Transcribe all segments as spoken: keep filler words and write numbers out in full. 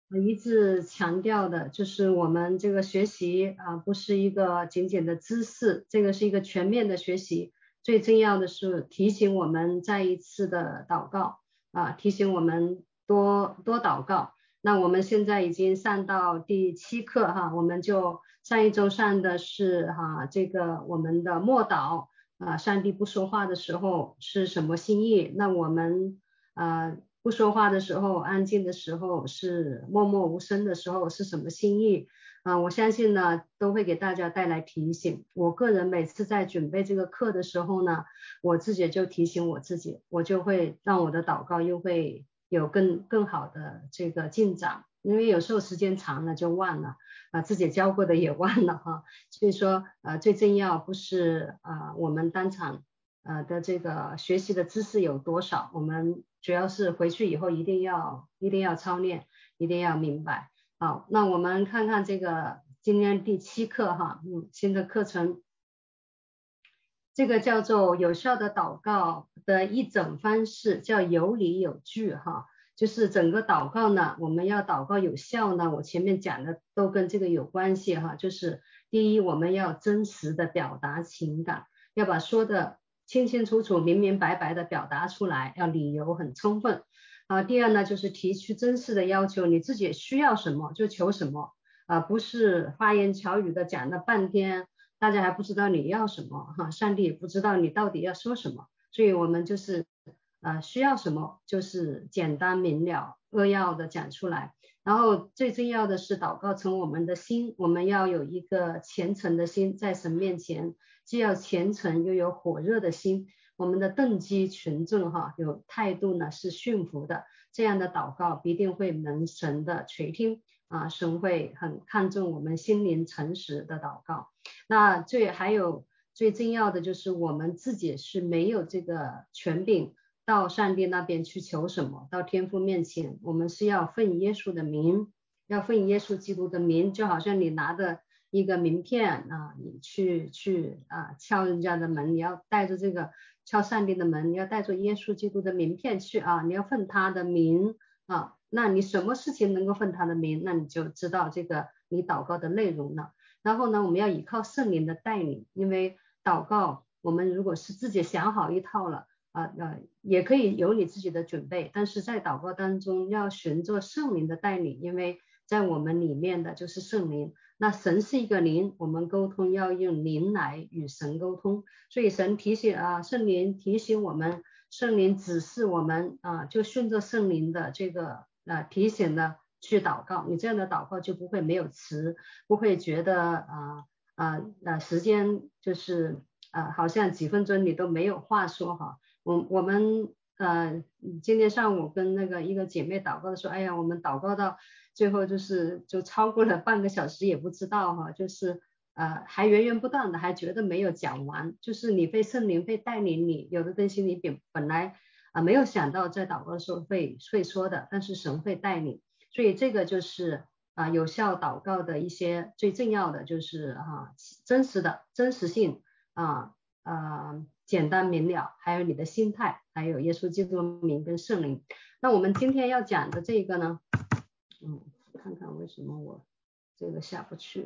呃一直强调的，就是我们这个学习啊，不是一个仅仅的知识，这个是一个全面的学习。最重要的是提醒我们再一次的祷告啊，提醒我们多多祷告。那我们现在已经上到第七课哈，我们就上一周上的是哈这个我们的默祷啊，上帝不说话的时候是什么心意？那我们啊不说话的时候，安静的时候是默默无声的时候是什么心意？啊，我相信呢都会给大家带来提醒。我个人每次在准备这个课的时候呢，我自己就提醒我自己，我就会让我的祷告又会有更更好的这个进展，因为有时候时间长了就忘了啊，自己教过的也忘了哈。所以说呃最重要不是啊我们当场呃的这个学习的知识有多少，我们主要是回去以后一定要一定要操练，一定要明白。好，那我们看看这个今天第七课哈，嗯，新的课程，这个叫做有效的祷告的一整方式，叫有理有据哈，就是整个祷告呢，我们要祷告有效呢，我前面讲的都跟这个有关系哈，就是第一，我们要真实的表达情感，要把说的清清楚楚、明明白白的表达出来，要理由很充分。啊，第二呢，就是提出真实的要求，你自己需要什么就求什么，啊，不是花言巧语的讲了半天，大家还不知道你要什么哈，上帝也不知道你到底要说什么，所以我们就是呃需要什么就是简单明了扼要的讲出来，然后最重要的是祷告成我们的心，我们要有一个虔诚的心，在神面前既要虔诚又有火热的心。我们的动机纯正哈，有态度呢是驯服的，这样的祷告必定会蒙神的垂听啊，神会很看重我们心灵诚实的祷告。那最还有最重要的就是我们自己是没有这个权柄到上帝那边去求什么，到天父面前，我们是要奉耶稣的名，要奉耶稣基督的名，就好像你拿的一个名片啊，你去去啊敲人家的门，你要带着这个敲上帝的门，你要带着耶稣基督的名片去啊，你要奉他的名啊，那你什么事情能够奉他的名，那你就知道这个你祷告的内容了。然后呢，我们要依靠圣灵的带领，因为祷告我们如果是自己想好一套了啊呃也可以有你自己的准备，但是在祷告当中要循着圣灵的带领，因为在我们里面的就是圣灵。那神是一个灵，我们沟通要用灵来与神沟通，所以神提醒啊，圣灵提醒我们，圣灵指示我们啊，就顺着圣灵的这个啊提醒呢去祷告，你这样的祷告就不会没有词，不会觉得啊啊啊时间就是啊好像几分钟你都没有话说哈。我我们呃今天上午跟那个一个姐妹祷告的时候，哎呀，我们祷告到最后就是就超过了半个小时也不知道哈，就是呃还源源不断的，还觉得没有讲完，就是你被圣灵被带领你，有的东西你本本来啊、呃、没有想到在祷告的时候会会说的，但是神会带领，所以这个就是啊、呃、有效祷告的一些最重要的就是哈、啊、真实的真实性啊呃简单明了，还有你的心态，还有耶稣基督的名跟圣灵。那我们今天要讲的这个呢？嗯，看看为什么我这个下不去。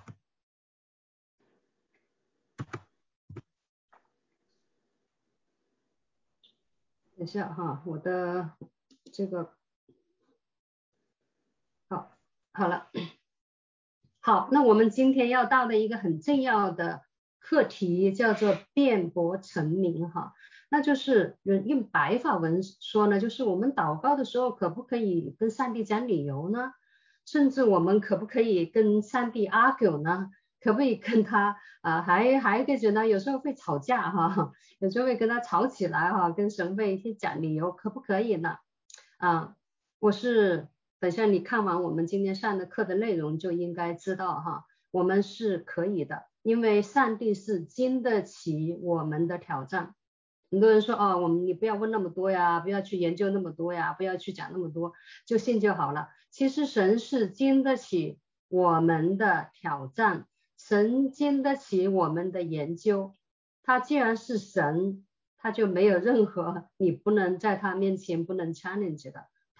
等一下哈，我的这个好，好了，好，那我们今天要到的一个很重要的课题叫做辩驳成名哈，那就是用白话文说呢，就是我们祷告的时候可不可以跟上帝讲理由呢？甚至我们可不可以跟上帝 argue 呢？可不可以跟他啊、呃、还还可以觉得有时候会吵架哈，有时候会跟他吵起来哈，跟神会去讲理由，可不可以呢？啊，我是等下你看完我们今天上的课的内容就应该知道哈，我们是可以的，因为上帝是经得起我们的挑战。很多人说哦，我们你不要问那么多呀，不要去研究那么多呀，不要去讲那么多，就信就好了。其实神是经得起我们的挑战，神经得起我们的研究。他既然是神，他就没有任何你不能在他面前不能 challenge 的，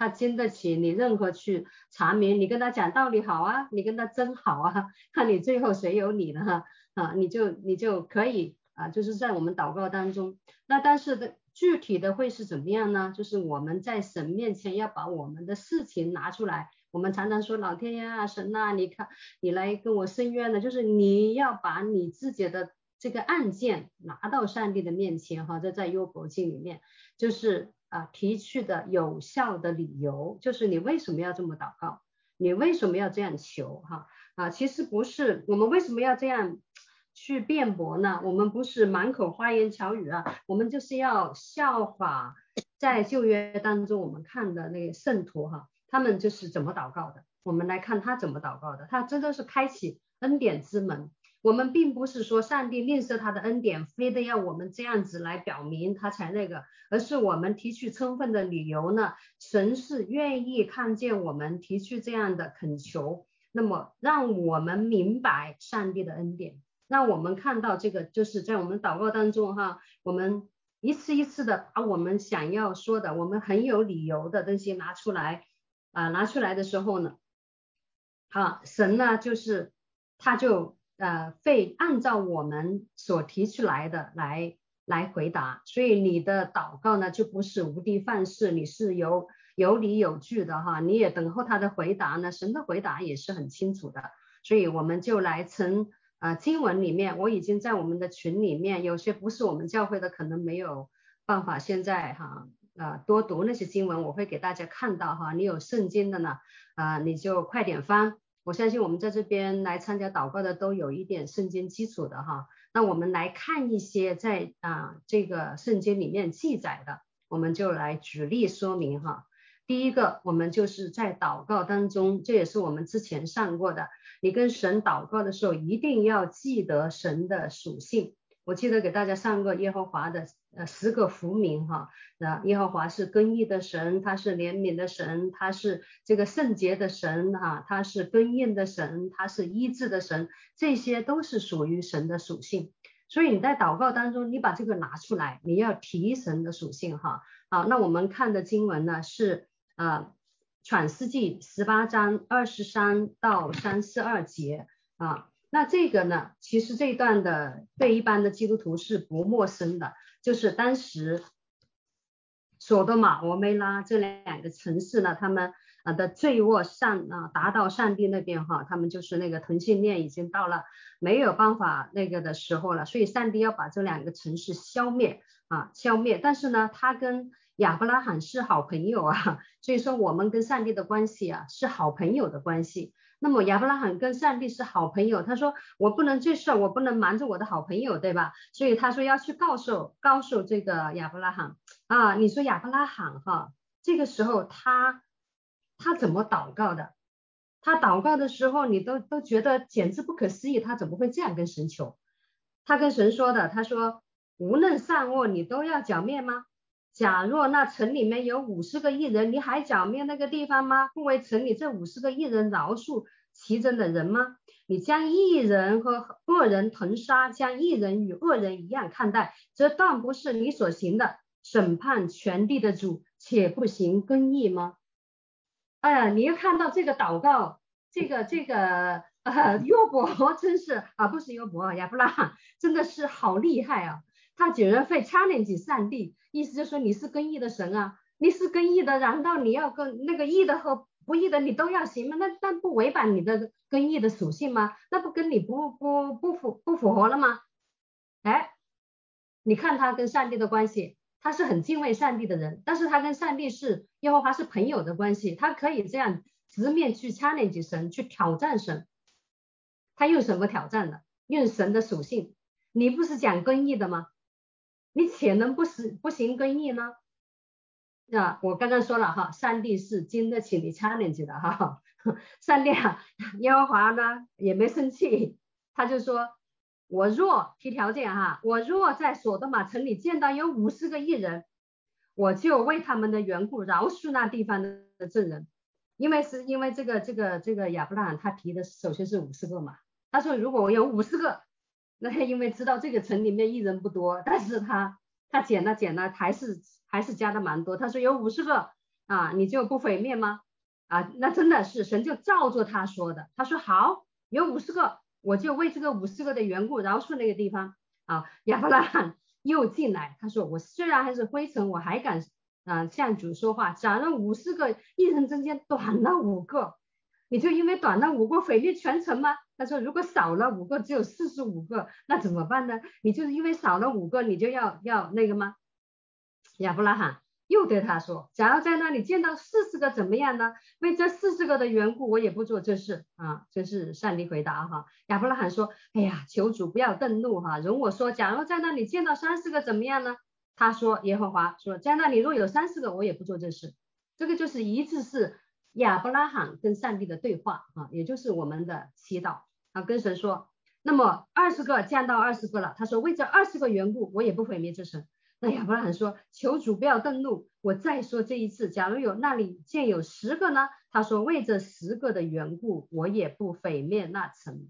他经得起你任何去查明。你跟他讲道理好啊，你跟他争好啊，看你最后谁有理了哈啊，你就你就可以啊，就是在我们祷告当中。那但是的具体的会是怎么样呢？就是我们在神面前要把我们的事情拿出来。我们常常说老天爷啊，神啊，你看你来跟我申冤的，就是你要把你自己的这个案件拿到上帝的面前哈。这在约伯记里面就是啊提出的有效的理由，就是你为什么要这么祷告，你为什么要这样求哈啊？其实不是我们为什么要这样去辩驳呢？我们不是满口花言巧语啊，我们就是要效法在旧约当中我们看的那个圣徒哈，他们就是怎么祷告的。我们来看他怎么祷告的，他真的是开启恩典之门。我们并不是说上帝吝啬他的恩典，非得要我们这样子来表明他才那个，而是我们提出充分的理由呢，神是愿意看见我们提出这样的恳求，那么让我们明白上帝的恩典。让我们看到这个就是在我们祷告当中哈，我们一次一次的把我们想要说的，我们很有理由的东西拿出来啊，拿出来的时候呢，啊，神呢就是他就呃会按照我们所提出来的来来回答。所以你的祷告呢就不是无的放矢，你是有有理有据的哈，你也等候他的回答呢，神的回答也是很清楚的。所以我们就来从啊经文里面，我已经在我们的群里面，有些不是我们教会的可能没有办法现在哈啊多读那些经文，我会给大家看到哈。你有圣经的呢啊你就快点翻。我相信我们在这边来参加祷告的都有一点圣经基础的哈。那我们来看一些在啊这个圣经里面记载的，我们就来举例说明哈。第一个，我们就是在祷告当中，这也是我们之前上过的，你跟神祷告的时候一定要记得神的属性。我记得给大家上过耶和华的呃十个福名哈，那耶和华是公义的神，他是怜悯的神，他是这个圣洁的神哈，他是供应的神，他是医治的神，这些都是属于神的属性。所以你在祷告当中，你把这个拿出来，你要提神的属性哈。好，那我们看的经文呢是啊创世纪十八章二十三到三十二节啊。那这个呢，其实这一段的对一般的基督徒是不陌生的，就是当时索多玛、俄梅拉这两个城市呢，他们啊的罪恶上啊达到上帝那边哈，他们就是那个同性恋已经到了没有办法那个的时候了，所以上帝要把这两个城市消灭啊消灭。但是呢，他跟亚伯拉罕是好朋友啊，所以说我们跟上帝的关系啊是好朋友的关系。那么亚伯拉罕跟上帝是好朋友，他说我不能这事我不能瞒着我的好朋友，对吧？所以他说要去告诉告诉这个亚伯拉罕啊。你说亚伯拉罕哈，这个时候他他怎么祷告的？他祷告的时候你都都觉得简直不可思议，他怎么会这样跟神求？他跟神说的，他说无论善恶你都要剿灭吗？假若那城里面有五十个异人，你还剿灭那个地方吗？不为城里这五十个异人饶恕其中的人吗？你将义人和恶人同杀，将义人与恶人一样看待，这断不是你所行的。审判全地的主，且不行公义吗？哎呀，你要看到这个祷告，这个这个呃约伯真是啊，不是约伯，亚伯拉罕真的是好厉害啊！他竟然会 challenge 上帝，意思就是说你是公义的神啊，你是公义的，难道你要跟那个义的和不义的你都要行吗？那那不违反你的公义的属性吗？那不跟你不不不符不符合了吗？哎，你看他跟上帝的关系，他是很敬畏上帝的人，但是他跟上帝是耶和华是朋友的关系，他可以这样直面去 challenge 神，去挑战神。他用什么挑战的？用神的属性。你不是讲公义的吗？你且能不是不行公义呢？啊，我刚刚说了哈，上帝是经得起你 challenge 的哈。上帝啊，耶和华呢也没生气，他就说我若提条件哈，我若在索多玛城里见到有五十个义人，我就为他们的缘故饶恕那地方的证人。因为是因为这个这个这个亚伯拉罕他提的首先是五十个嘛，他说如果我有五十个，那因为知道这个城里面义人不多，但是他他减了减了还是还是加的蛮多，他说有五十个， 啊，你就不毁灭吗？啊，那真的是神就照着他说的，他说好，有五十个，我就为这个五十个的缘故饶恕那个地方。啊，亚伯拉罕又进来，他说我虽然还是灰尘，我还敢啊向主说话。假如五十个一人中间短了五个，你就因为短了五个毁灭全城吗？他说如果少了五个，只有四十五个，那怎么办呢？你就是因为少了五个，你就要要那个吗？亚伯拉罕又对他说，假如在那里见到四十个怎么样呢？为这四十个的缘故，我也不做这事啊。这是上帝回答哈。亚伯拉罕说，哎呀，求主不要动怒哈，容我说，假如在那里见到三十个怎么样呢？他说，耶和华说，在那里若有三十个，我也不做这事。这个就是一致是亚伯拉罕跟上帝的对话啊，也就是我们的祈祷啊，跟神说，那么二十个降到二十个了，他说为这二十个缘故，我也不毁灭这城。那亚伯拉罕说，求主不要动怒，我再说这一次，假如有那里见有十个呢？他说为这十个的缘故，我也不毁灭那城。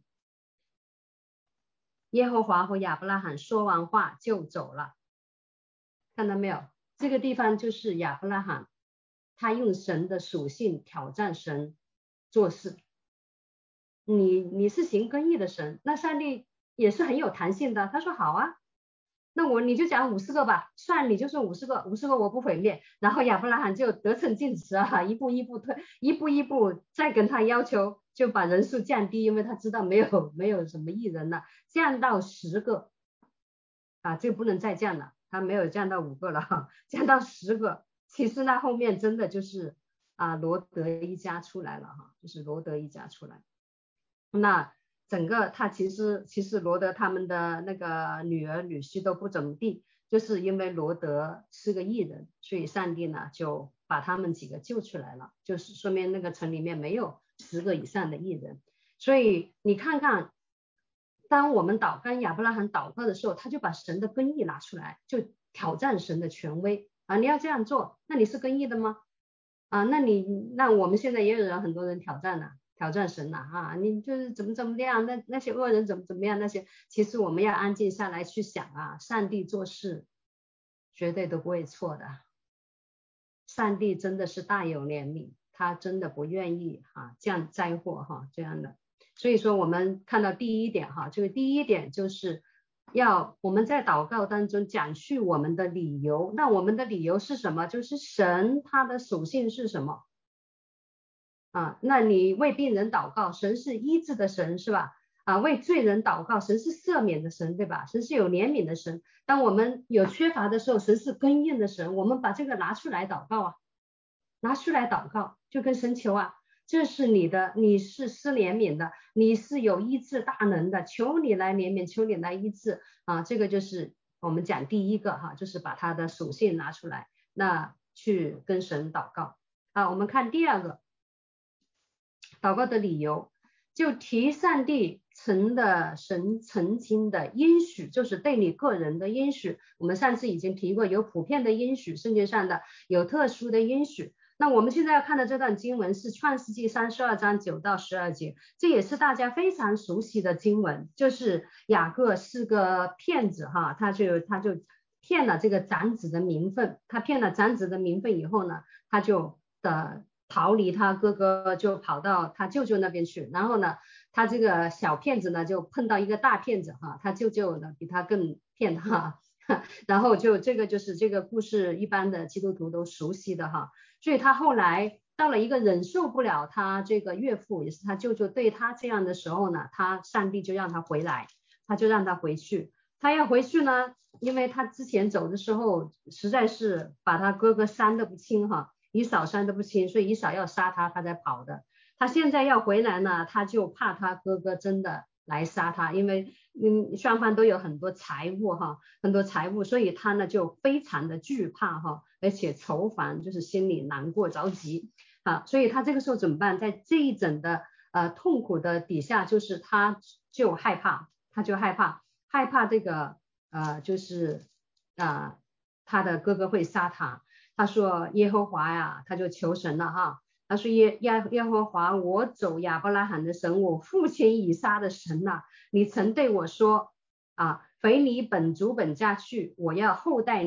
耶和华和亚伯拉罕说完话就走了。看到没有？这个地方就是亚伯拉罕，他用神的属性挑战神做事。你你是行公义的神，那上帝也是很有弹性的。他说好啊，那我你就讲五十个吧，算你就说五十个，五十个我不毁灭。然后亚伯拉罕就得寸进尺啊，一步一步退，一步一步再跟他要求，就把人数降低，因为他知道没有没有什么艺人了，降到十个啊，就不能再降了，他没有降到五个了哈，降到十个。其实那后面真的就是啊罗德一家出来了哈，就是罗德一家出来。那整个他其实其实罗德他们的那个女儿女婿都不怎么地，就是因为罗德是个义人，所以上帝呢就把他们几个救出来了，就是说明那个城里面没有十个以上的义人。所以你看看，当我们祷跟亚伯拉罕祷告的时候，他就把神的公义拿出来，就挑战神的权威啊！你要这样做，那你是公义的吗？啊，那你那我们现在也有人很多人挑战了。挑战神了啊！你就是怎么怎么样，那那些恶人怎么怎么样，那些其实我们要安静下来去想啊，上帝做事绝对都不会错的，上帝真的是大有怜悯，他真的不愿意哈降灾祸哈这样的。所以说我们看到第一点哈，这个第一点就是要我们在祷告当中讲述我们的理由，那我们的理由是什么？就是神他的属性是什么？啊，那你为病人祷告，神是医治的神是吧？啊，为罪人祷告，神是赦免的神对吧？神是有怜悯的神。当我们有缺乏的时候，神是供应的神。我们把这个拿出来祷告啊，拿出来祷告，就跟神求啊，这是你的，你是施怜悯的，你是有医治大能的，求你来怜悯，求你来医治啊。这个就是我们讲第一个哈，就是把他的属性拿出来，那去跟神祷告啊。我们看第二个。祷告的理由，就提上帝曾的神曾经的应许，就是对你个人的应许。我们上次已经提过，有普遍的应许，圣经上的有特殊的应许。那我们现在要看的这段经文是创世纪三十二章九到十二节，这也是大家非常熟悉的经文，就是雅各是个骗子哈，他就他就骗了这个长子的名分，他骗了长子的名分以后呢，他就的逃离他哥哥，就跑到他舅舅那边去。然后呢，他这个小骗子呢，就碰到一个大骗子哈，他舅舅呢比他更骗他，然后就这个就是这个故事，一般的基督徒都熟悉的哈。所以他后来到了一个忍受不了他这个岳父，也是他舅舅对他这样的时候呢，他上帝就让他回来，他就让他回去。他要回去呢，因为他之前走的时候实在是把他哥哥伤得不轻哈。以扫伤得不轻，所以以扫要杀他，他才跑的。他现在要回来呢，他就怕他哥哥真的来杀他，因为嗯双方都有很多财物哈，很多财物，所以他呢就非常的惧怕哈，而且愁烦，就是心里难过着急啊，所以他这个时候怎么办？在这一整的呃痛苦的底下，就是他就害怕，他就害怕，害怕这个呃就是啊、呃、他的哥哥会杀他。他说耶和华呀，他就求神了哈。他说耶耶耶和华，我走亚伯拉罕的神，我父亲以撒的神呐、啊，你曾对我说啊，回你本族本家去，我要厚待你，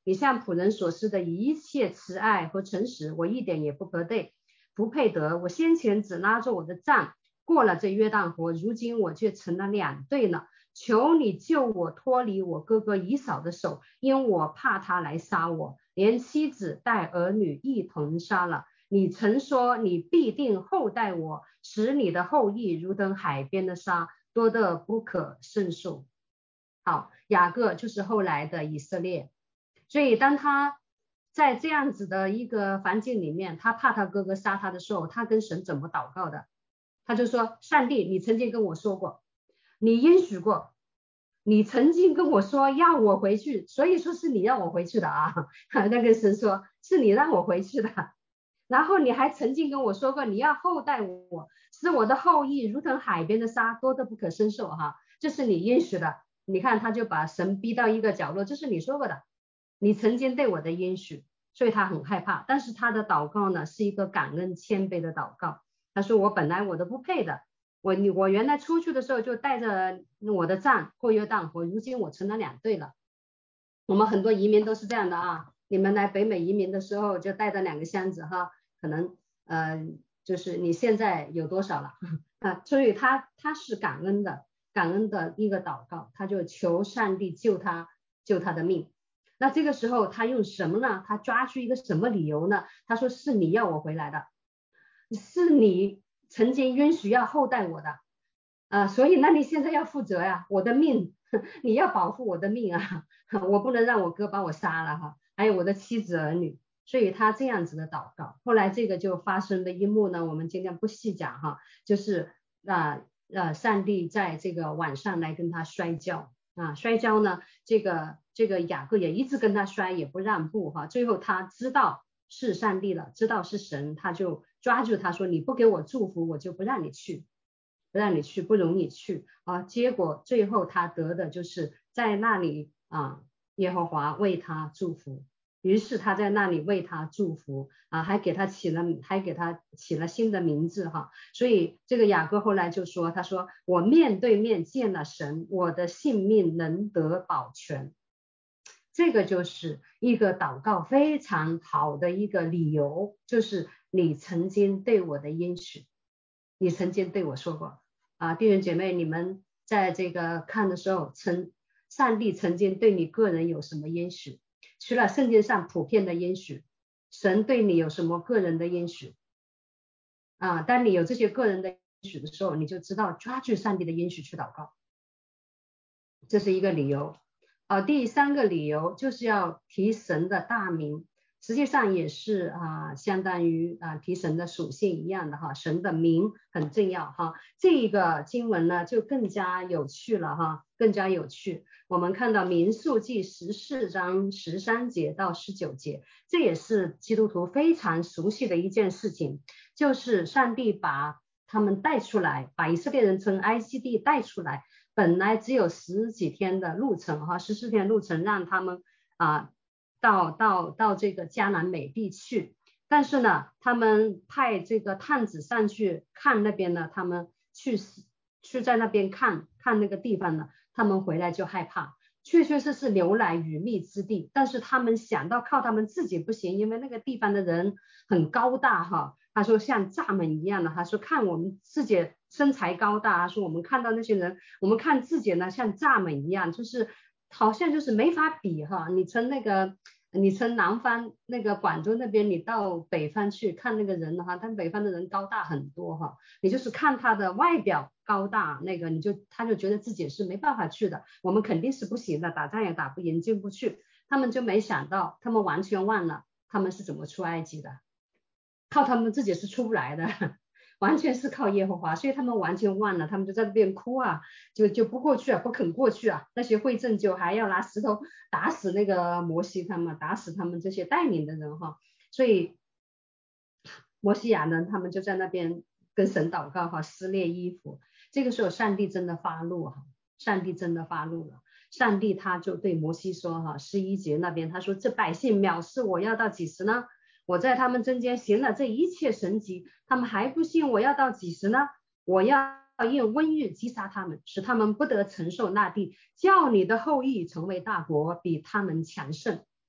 你向仆人所施的一切慈爱和诚实，我一点也不可对，不配得。我先前只拉着我的杖过了这约旦河，如今我却成了两队了。求你救我脱离我哥哥以扫的手，因我怕他来杀我，连妻子带儿女一同杀了。你曾说你必定厚待我，使你的后裔如同海边的沙，多得不可胜数。好，雅各就是后来的以色列。所以当他在这样子的一个环境里面，他怕他哥哥杀他的时候，他跟神怎么祷告的？他就说，上帝，你曾经跟我说过，你应许过，你曾经跟我说要我回去，所以说是你让我回去的啊。那跟神说，是你让我回去的。然后你还曾经跟我说过，你要厚待我，使我的后裔如同海边的沙，多得不可胜数哈。这是你应许的。你看，他就把神逼到一个角落，这是你说过的，你曾经对我的应许，所以他很害怕。但是他的祷告呢，是一个感恩谦卑的祷告。他说，我本来我都不配的，我你我原来出去的时候就带着我的杖过约旦河，如今我成了两队了。我们很多移民都是这样的啊，你们来北美移民的时候就带着两个箱子哈，可能呃就是你现在有多少了啊？所以他他是感恩的，感恩的一个祷告，他就求上帝救他救他的命。那这个时候他用什么呢？他抓住一个什么理由呢？他说是你要我回来的，是你曾经允许要厚待我的啊，所以那你现在要负责呀，我的命你要保护我的命啊，我不能让我哥把我杀了哈，还有我的妻子儿女，所以他这样子的祷告。后来这个就发生的一幕呢，我们今天不细讲哈，就是啊呃上帝在这个晚上来跟他摔跤啊，摔跤呢，这个这个雅各也一直跟他摔，也不让步哈，最后他知道是上帝了，知道是神，他就抓住他说，你不给我祝福，我就不让你去。不让你去，不容你去啊！结果最后他得的就是在那里啊，耶和华为他祝福，于是他在那里为他祝福啊，还给他起了还给他起了新的名字哈。所以这个雅各后来就说，他说我面对面见了神，我的性命能得保全。这个就是一个祷告非常好的一个理由，就是你曾经对我的应许，你曾经对我说过。啊，弟兄姐妹，你们在这个看的时候，曾上帝曾经对你个人有什么应许？除了圣经上普遍的应许，神对你有什么个人的应许？啊，当你有这些个人的应许的时候，你就知道抓住上帝的应许去祷告，这是一个理由。啊，第三个理由就是要提神的大名。实际上也是啊，相当于啊提神的属性一样的哈，神的名很重要哈。这个经文呢就更加有趣了哈，更加有趣。我们看到民数记十四章十三节到十九节，这也是基督徒非常熟悉的一件事情，就是上帝把他们带出来，把以色列人从埃及地带出来，本来只有十几天的路程哈，十四天路程让他们啊。到到到这个迦南美地去，但是呢，他们派这个探子上去看那边呢，他们去去在那边看看那个地方呢，他们回来就害怕，确确实实牛奶与蜜之地，但是他们想到靠他们自己不行，因为那个地方的人很高大哈，他说像蚱蜢一样的，他说看我们自己身材高大，他说我们看到那些人，我们看自己呢像蚱蜢一样，就是好像就是没法比哈，你从那个。你从南方那个广州那边，你到北方去看那个人的话，但北方的人高大很多哈。你就是看他的外表高大，那个你就他就觉得自己是没办法去的，我们肯定是不行的，打仗也打不赢，进不去。他们就没想到，他们完全忘了他们是怎么出埃及的，靠他们自己是出不来的。完全是靠耶和华，所以他们完全忘了，他们就在那边哭啊，就就不过去啊，不肯过去啊。那些会众就还要拿石头打死那个摩西他们，打死他们这些带领的人哈。所以摩西亚人他们就在那边跟神祷告哈，撕裂衣服。这个时候上帝真的发怒哈，上帝真的发怒了。上帝他就对摩西说哈，十一节那边他说，这百姓藐视我要到几时呢？我在他们中间行了这一切神迹，他们还不信，我要到几时呢？我要用瘟疫击杀他们，使他们不得承受那地，叫你的后裔成为大国，比他们强盛。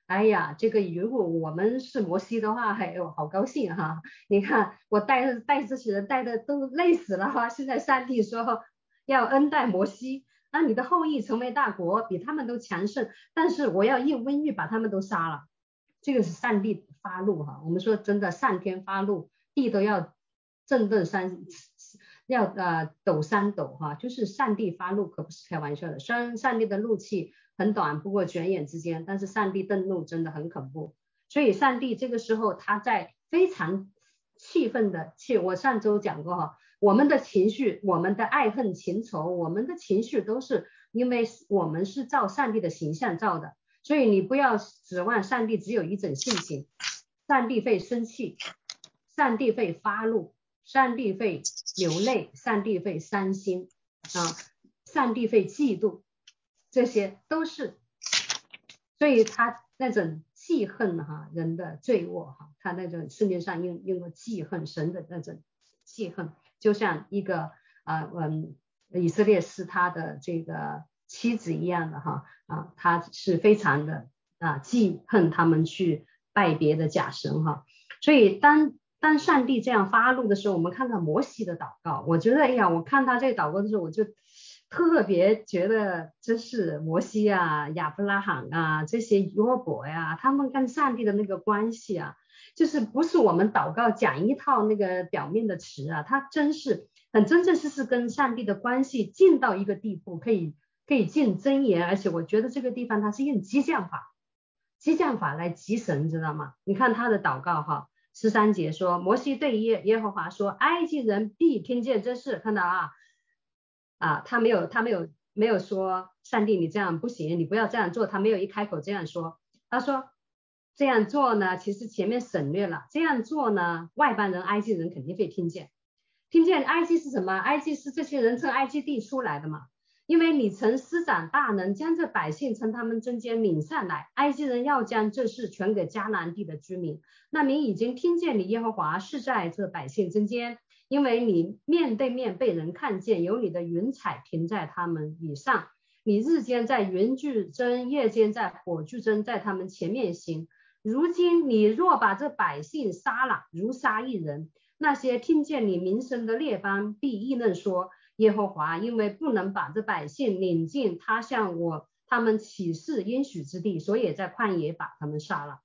哎呀，这个如果我们是摩西的话，哎呦，好高兴哈！你看我带带这些人带的都累死了哈，现在上帝说要恩待摩西，那你的后裔成为大国，比他们都强盛，但是我要用瘟疫把他们都杀了，这个是上帝发怒哈。我们说真的，上天发怒，地都要震动三，要呃抖三抖哈，就是上帝发怒可不是开玩笑的，虽然上帝的怒气很短，不过转眼之间，但是上帝愤怒真的很恐怖，所以上帝这个时候他在非常气愤的气，我上周讲过哈，我们的情绪，我们的爱恨情仇，我们的情绪都是因为我们是照上帝的形象造的，所以你不要指望上帝只有一种性情，上帝会生气，上帝会发怒，上帝会流泪，上帝会伤心啊，上帝会嫉妒，这些都是，所以他那种记恨哈人的罪恶哈，他那种圣经上用用过记恨神的那种记恨，就像一个啊嗯以色列是他的这个妻子一样的哈啊，他是非常的啊记恨他们去拜别的假神哈，所以当当上帝这样发怒的时候，我们看到摩西的祷告，我觉得哎呀，我看他这个祷告的时候，我就特别觉得这是摩西啊、亚伯拉罕啊这些约伯呀，他们跟上帝的那个关系啊，就是不是我们祷告讲一套那个表面的词啊，他真是很真正是是跟上帝的关系近到一个地步，可以可以进真言，而且我觉得这个地方他是用激将法，激将法来激神，知道吗？你看他的祷告哈。十三节说，摩西对耶耶和华说，埃及人必听见这事，看到啊啊，他没有他没有没有说上帝你这样不行，你不要这样做，他没有一开口这样说，他说这样做呢，其实前面省略了，这样做呢，外邦人埃及人肯定会听见，听见埃及是什么？埃及是这些人从埃及地出来的嘛。因为你曾施展大能，将这百姓从他们中间领上来，埃及人要将这事传给迦南地的居民。那民已经听见你耶和华是在这百姓中间，因为你面对面被人看见，有你的云彩停在他们以上，你日间在云柱中，夜间在火柱中，在他们前面行。如今你若把这百姓杀了，如杀一人，那些听见你名声的列邦必议论说，耶和华因为不能把这百姓领进他向我他们起誓应许之地，所以在旷野把他们杀了。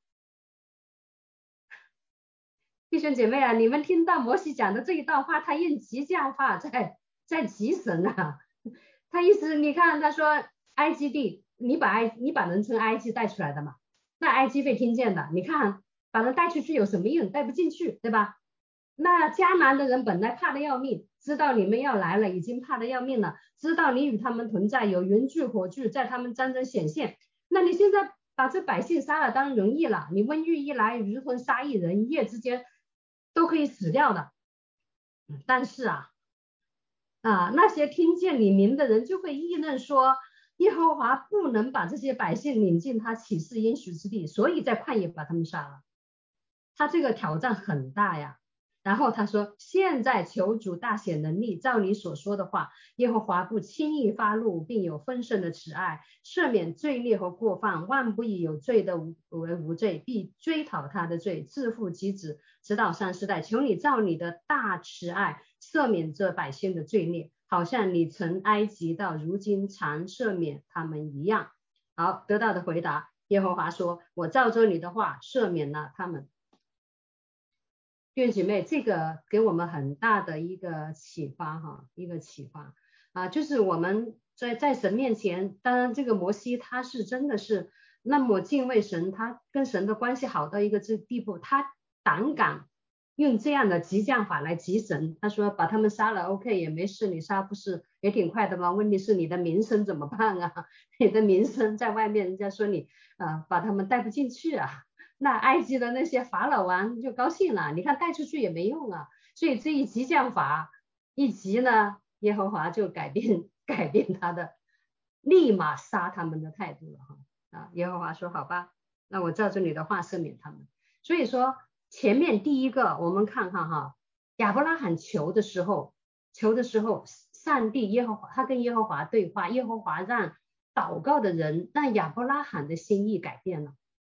弟兄姐妹啊，你们听到摩西讲的这一段话，他用激将法在在激神啊。他意思你看他说埃及地，你把埃你把人从埃及带出来的嘛，那埃及会听见的。你看把人带出去有什么用？带不进去，对吧？那迦南的人本来怕得要命，知道你们要来了，已经怕得要命了，知道你与他们同在，有云柱火柱在他们当中显现。那你现在把这百姓杀了，当然容易了。你瘟疫一来，如同杀一人，一夜之间都可以死掉的。但是啊啊，那些听见你名的人就会议论说，耶和华不能把这些百姓领进他起誓应许之地，所以在旷野把他们杀了。他这个挑战很大呀。然后他说，现在求主大显能力，照你所说的话，耶和华不轻易发怒，并有丰盛的慈爱，赦免罪孽和过犯，万不以有罪的为无罪，必追讨他的罪，自负及子，直到三世代。求你照你的大慈爱赦免这百姓的罪孽，好像你从埃及到如今常赦免他们一样。好，得到的回答，耶和华说，我照着你的话赦免了他们。弟兄姐妹，这个给我们很大的一个启发哈，一个启发啊，就是我们在在神面前，当然这个摩西他是真的是那么敬畏神，他跟神的关系好到一个这地步，他胆敢用这样的激将法来激神，他说把他们杀了 OK 也没事，你杀不是也挺快的吗？问题是你的名声怎么办啊？你的名声在外面人家说你啊把他们带不进去啊。那埃及的那些法老王就高兴了，你看带出去也没用啊，所以这一激将法一急呢，耶和华就改变改变他的，立马杀他们的态度了哈啊，耶和华说好吧，那我照着你的话赦免他们。所以说前面第一个我们看看哈，亚伯拉罕求的时候，求的时候，上帝耶和华他跟耶和华对话，耶和华让祷告的人让亚伯拉罕的心意改变了。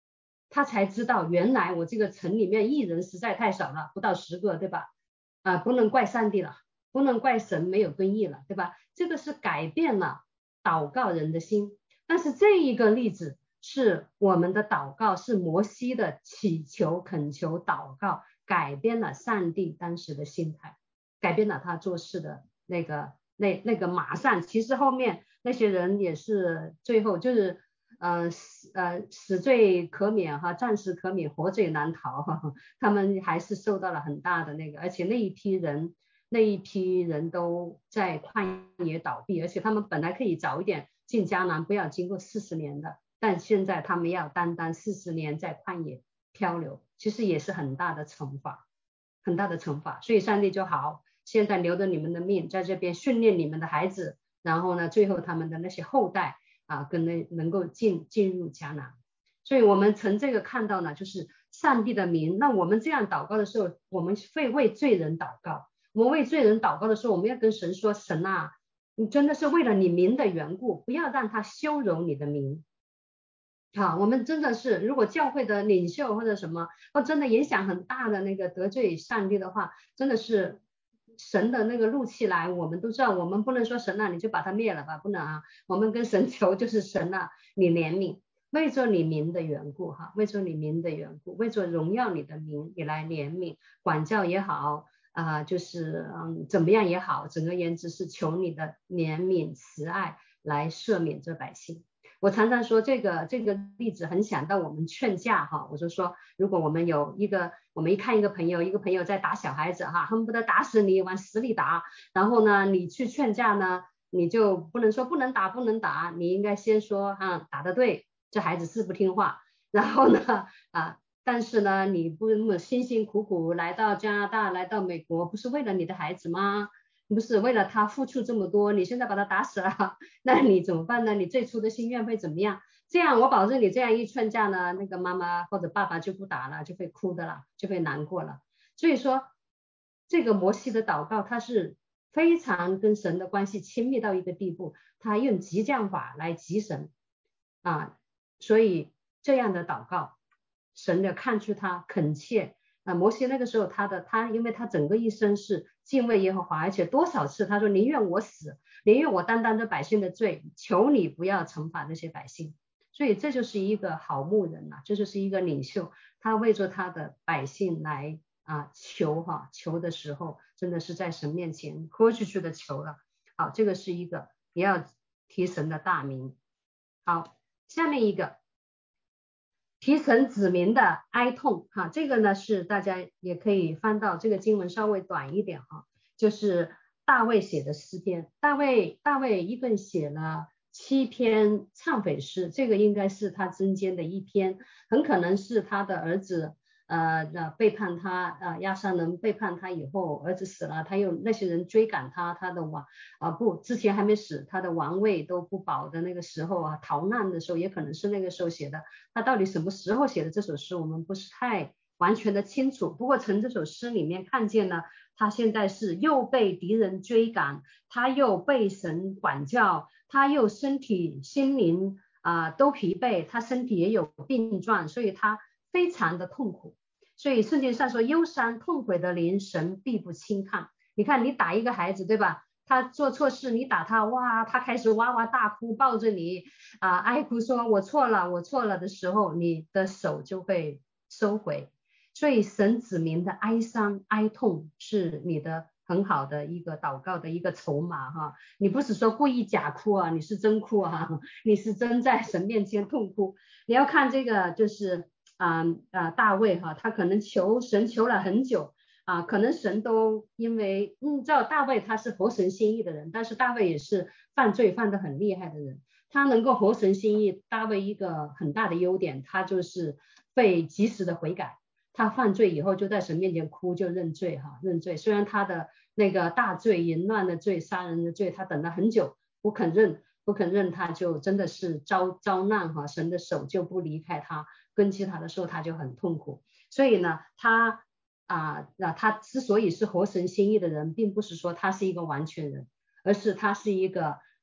他才知道原来我这个城里面义人实在太少了，不到十个，对吧？啊，不能怪上帝了，不能怪神没有公义了，对吧？这个是改变了祷告人的心。但是这一个例子是我们的祷告，是摩西的祈求、恳求、祷告，改变了上帝当时的心态，改变了他做事的那个那那个马上。其实后面那些人也是最后就是呃死呃死罪可免哈，暂时可免，活罪难逃哈，他们还是受到了很大的那个，而且那一批人那一批人都在旷野倒闭，而且他们本来可以早一点进迦南，不要经过四十年的，但现在他们要单单四十年在旷野漂流，其实也是很大的惩罚，很大的惩罚。所以上帝就好，现在留着你们的命，在这边训练你们的孩子，然后呢，最后他们的那些后代啊，跟那能够进进入迦南。所以我们从这个看到呢，就是上帝的名。那我们这样祷告的时候，我们会为罪人祷告。我们为罪人祷告的时候，我们要跟神说，神啊，你真的是为了你名的缘故，不要让他羞辱你的名。好，我们真的是，如果教会的领袖或者什么，或真的影响很大的那个得罪上帝的话，真的是神的那个怒气来，我们都知道，我们不能说神啊，你就把他灭了吧，不能啊，我们跟神求就是神啊，你怜悯，为着你名的缘故哈，为着你名的缘故，为着荣耀你的名，你来怜悯，管教也好。啊、呃，就是嗯，怎么样也好，整个言之是求你的怜悯慈爱来赦免这百姓。我常常说这个这个例子很想到我们劝架哈，我就说如果我们有一个，我们一看一个朋友，一个朋友在打小孩子哈，恨不得打死你，往死里打，然后呢，你去劝架呢，你就不能说不能打不能打，你应该先说啊，打得对，这孩子是不听话，然后呢啊。但是呢，你不那么辛辛苦苦来到加拿大，来到美国，不是为了你的孩子吗？不是为了他付出这么多，你现在把他打死了，那你怎么办呢？你最初的心愿会怎么样？这样我保证你这样一劝架呢，那个妈妈或者爸爸就不打了，就会哭的了，就会难过了。所以说，这个摩西的祷告，他是非常跟神的关系亲密到一个地步，他用激将法来激神啊，所以这样的祷告。神的看出他恳切啊，摩西那个时候他的他，因为他整个一生是敬畏耶和华，而且多少次他说宁愿我死，宁愿我担当着百姓的罪，求你不要惩罚那些百姓。所以这就是一个好牧人呐、啊，这就是一个领袖，他为着他的百姓来啊求哈、啊，求的时候真的是在神面前豁出去的求了。好，这个是一个也要提神的大名。好，下面一个。提神子民的哀痛哈，这个呢是大家也可以翻到这个经文稍微短一点哈，就是大卫写的诗篇。大卫大卫一共写了七篇忏悔诗，这个应该是他中间的一篇，很可能是他的儿子呃呃背叛他，呃亚撒冷背叛他以后，儿子死了，他又那些人追赶他，他的王啊不之前还没死，他的王位都不保的那个时候啊，逃难的时候，也可能是那个时候写的。他到底什么时候写的这首诗，我们不是太完全的清楚。不过从这首诗里面看见呢，他现在是又被敌人追赶，他又被神管教，他又身体心灵啊、呃、都疲惫，他身体也有病状，所以他非常的痛苦。所以圣经上说，忧伤痛悔的灵，神必不轻看。你看，你打一个孩子，对吧？他做错事，你打他，哇，他开始哇哇大哭，抱着你啊、呃，哀哭说我错了，我错了的时候，你的手就会收回。所以神子民的哀伤哀痛是你的很好的一个祷告的一个筹码哈。你不是说故意假哭啊，你是真哭啊，你是真在神面前痛哭。你要看这个就是啊啊、呃呃、大卫哈，他可能求神求了很久。啊，可能神都因为嗯，知道大卫他是合神心意的人，但是大卫也是犯罪犯得很厉害的人，他能够合神心意。大卫一个很大的优点，他就是会及时的悔改，他犯罪以后就在神面前哭，就认罪哈，认罪。虽然他的那个大罪、淫乱的罪、杀人的罪，他等了很久不肯认，不肯认，他就真的是遭遭难哈，神的手就不离开他，攻击他的时候他就很痛苦。所以呢，他。啊，那他之所以是合神心意的人，并不是说他是一个完全人，而是他是一个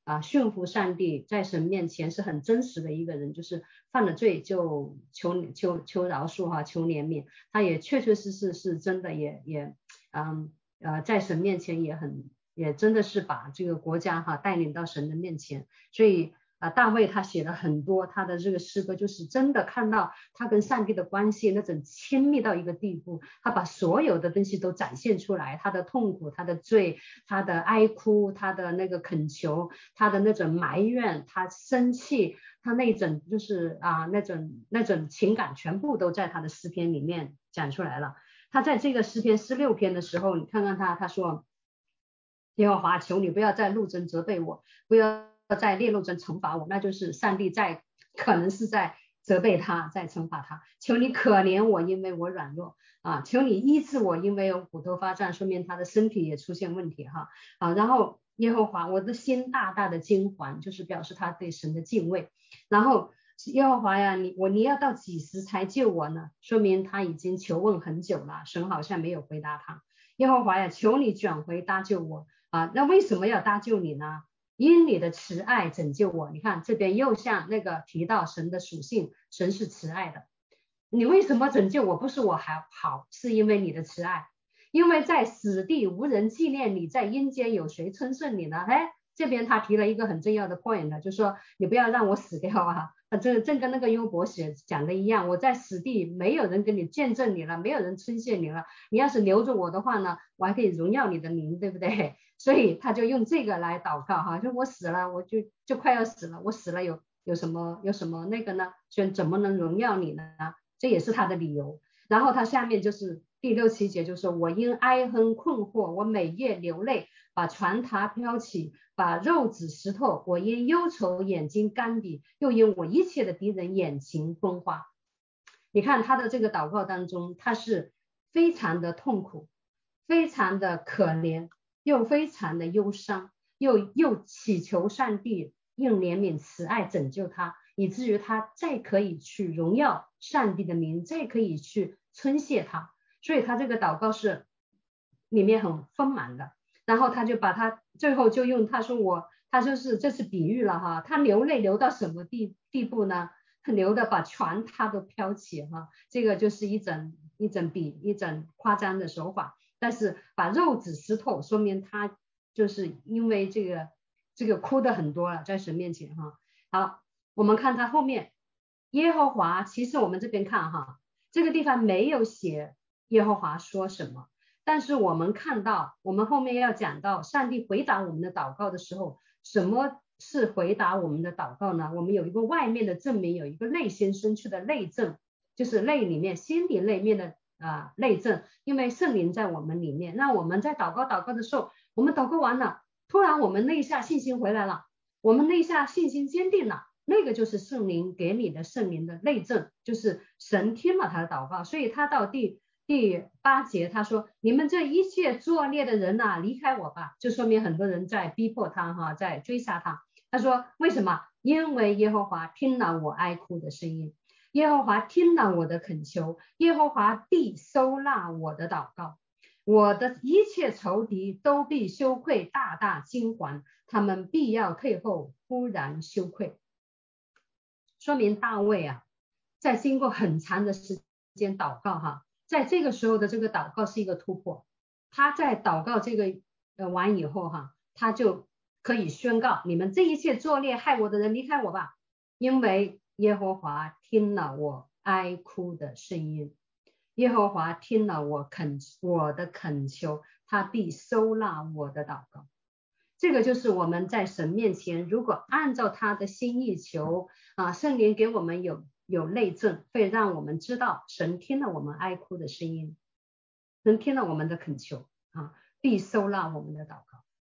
啊驯服上帝，在神面前是很真实的一个人，就是犯了罪就求求求饶恕哈，求怜悯，他也确确实实是真的，也也嗯呃在神面前也很也真的是把这个国家哈带领到神的面前，所以啊，大卫他写了很多他的这个诗歌，就是真的看到他跟上帝的关系那种亲密到一个地步，他把所有的东西都展现出来，他的痛苦，他的罪，他的哀哭，他的那个恳求，他的那种埋怨，他生气，他那种就是啊那种那种情感全部都在他的诗篇里面讲出来了。他在这个诗篇十六篇的时候，你看看他，他说耶和华，求你不要在怒中责备我，不要在烈怒中惩罚我，那就是上帝在可能是在责备他，在惩罚他。求你可怜我，因为我软弱啊！求你医治我，因为有骨头发胀，说明他的身体也出现问题哈啊。然后耶和华，我的心大大的惊惶，就是表示他对神的敬畏。然后耶和华呀，你我你要到几时才救我呢？说明他已经求问很久了，神好像没有回答他。耶和华呀，求你转回搭救我啊！那为什么要搭救你呢？因你的慈爱拯救我。你看这边又像那个提到神的属性，神是慈爱的。你为什么拯救我？不是我还好，是因为你的慈爱。因为在死地无人纪念你，在阴间有谁称颂你呢？哎，这边他提了一个很重要的 point 呢，就是说你不要让我死掉啊。这正跟那个优伯写讲的一样，我在死地没有人跟你见证你了，没有人称谢你了。你要是留着我的话呢，我还可以荣耀你的名，对不对？所以他就用这个来祷告哈，就我死了，我就就快要死了，我死了有有什么有什么那个呢？所以怎么能荣耀你呢？这也是他的理由。然后他下面就是第六七节，就是说我因哀恨困惑，我每夜流泪，把船榻飘起，把肉指湿透。我因忧愁眼睛干闭，又因我一切的敌人眼睛昏花。你看他的这个祷告当中，他是非常的痛苦，非常的可怜，又非常的忧伤，又又祈求上帝用怜悯慈爱拯救他，以至于他再可以去荣耀上帝的名，再可以去称谢他。所以他这个祷告是里面很丰满的。然后他就把他最后就用他说我他就是这是比喻了哈，他流泪流到什么地地步呢？他流的把船他都飘起哈，这个就是一整一整比一整夸张的手法。但是把肉指湿透，说明他就是因为这个这个哭的很多了，在神面前哈。好，我们看他后面耶和华，其实我们这边看哈，这个地方没有写耶和华说什么。但是我们看到，我们后面要讲到上帝回答我们的祷告的时候，什么是回答我们的祷告呢？我们有一个外面的证明，有一个内心深处的内证，就是内里面心里内面的啊内证，因为圣灵在我们里面。那我们在祷告祷告的时候，我们祷告完了，突然我们内下信心回来了，我们内下信心坚定了，那个就是圣灵给你的圣灵的内证，就是神听了他的祷告。所以他到第第八节他说，你们这一切作孽的人呐、啊，离开我吧，就说明很多人在逼迫他哈，在追杀他。他说为什么？因为耶和华听了我哀哭的声音，耶和华听了我的恳求，耶和华必收纳我的祷告，我的一切仇敌都必羞愧，大大惊惶，他们必要退后，忽然羞愧。说明大卫啊，在经过很长的时间祷告哈，在这个时候的这个祷告是一个突破。他在祷告这个呃完以后哈，他就可以宣告，你们这一切作孽害我的人离开我吧，因为耶和华听了我哀哭的声音，耶和华听了我恳我的恳求，他必收纳我的祷告。这个就是我们在神面前，如果按照他的心意求啊，圣灵给我们有有内证，会让我们知道神听了我们哀哭的声音，神听了我们的恳求啊，必收纳我们的祷告。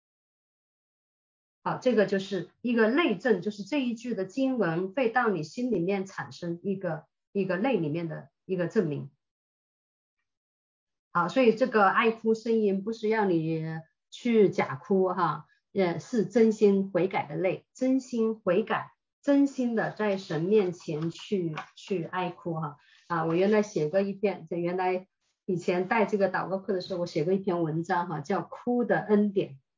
好，这个就是一个内证，就是这一句的经文会到你心里面产生一个一个内里面的一个证明。好，所以这个哀哭声音不是要你去假哭哈，也是真心悔改的泪，真心悔改，真心的在神面前去去哀哭哈。啊，我原来写过一篇，这原来以前带这个祷告课的时候，我写过一篇文章哈，叫哭的恩典。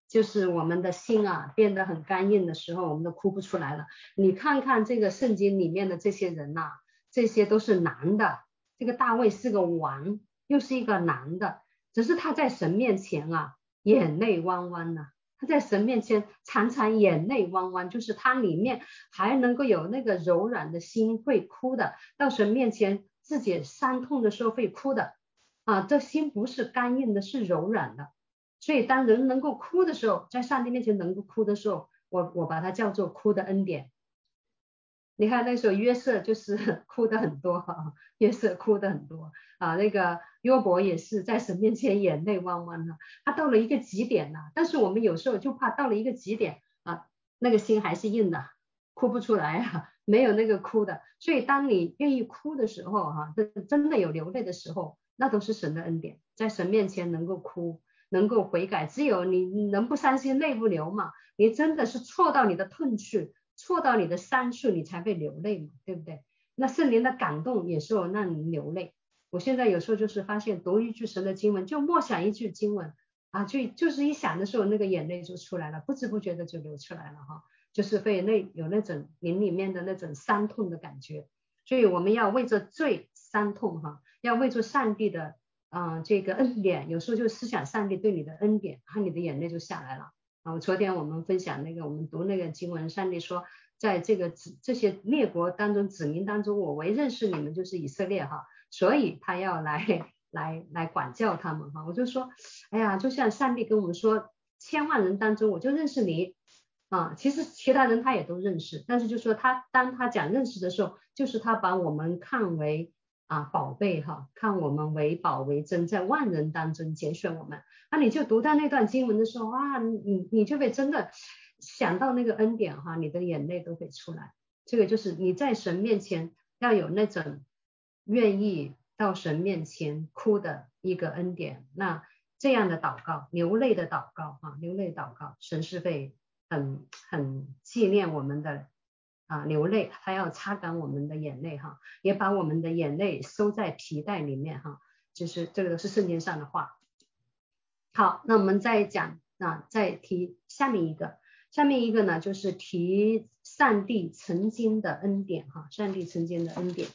就是我们的心啊变得很干硬的时候，我们都哭不出来了。你看看这个圣经里面的这些人呐、啊，这些都是男的。这个大卫是个王，又是一个男的，只是他在神面前啊，眼泪汪汪呐、啊。他在神面前常常眼泪汪汪，就是他里面还能够有那个柔软的心，会哭的。到神面前自己伤痛的时候会哭的啊，这心不是干硬的，是柔软的。所以当人能够哭的时候，在上帝面前能够哭的时候，我我把它叫做哭的恩典。你看那时候约瑟就是哭的很多哈，约瑟哭的很多啊，那个约伯也是在神面前眼泪汪汪的，他到了一个极点了。但是我们有时候就怕到了一个极点啊，那个心还是硬的，哭不出来啊，没有那个哭的。所以当你愿意哭的时候哈、啊，真的有流泪的时候，那都是神的恩典，在神面前能够哭，能够悔改。只有你能不伤心泪不流嘛，你真的是戳到你的痛处，戳到你的伤处，你才会流泪嘛，对不对？那圣灵的感动也是让你流泪。我现在有时候就是发现读一句神的经文，就默想一句经文啊，就就是一想的时候，那个眼泪就出来了，不知不觉的就流出来了哈，就是会那有那种灵里面的那种伤痛的感觉。所以我们要为着罪伤痛哈，要为着上帝的啊、呃、这个恩典，有时候就思想上帝对你的恩典，然后你的眼泪就下来了。啊，昨天我们分享那个，我们读那个经文，上帝说，在这个这些列国当中，子民当中，我唯认识你们就是以色列哈，所以他要来来来管教他们哈。我就说，哎呀，就像上帝跟我们说，千万人当中我就认识你啊，其实其他人他也都认识，但是就说他当他讲认识的时候，就是他把我们看为啊宝贝哈，看我们为宝为珍，在万人当中拣选我们。那、啊、你就读到那段经文的时候啊，你你就会真的想到那个恩典哈，你的眼泪都会出来。这个就是你在神面前要有那种愿意到神面前哭的一个恩典。那这样的祷告，流泪的祷告哈，流泪祷告，神是会很很纪念我们的啊流泪，他要擦干我们的眼泪哈，也把我们的眼泪收在皮带里面哈，就是这个是圣经上的话。好，那我们再讲啊，再提下面一个，下面一个呢就是提上帝曾经的恩典哈，上帝曾经的恩典。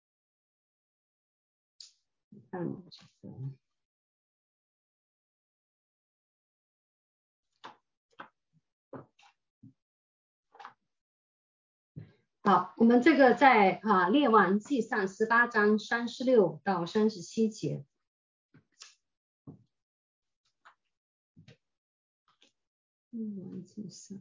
嗯，好，我们这个在啊列王记上十八章三十六到三十七节。列王记上。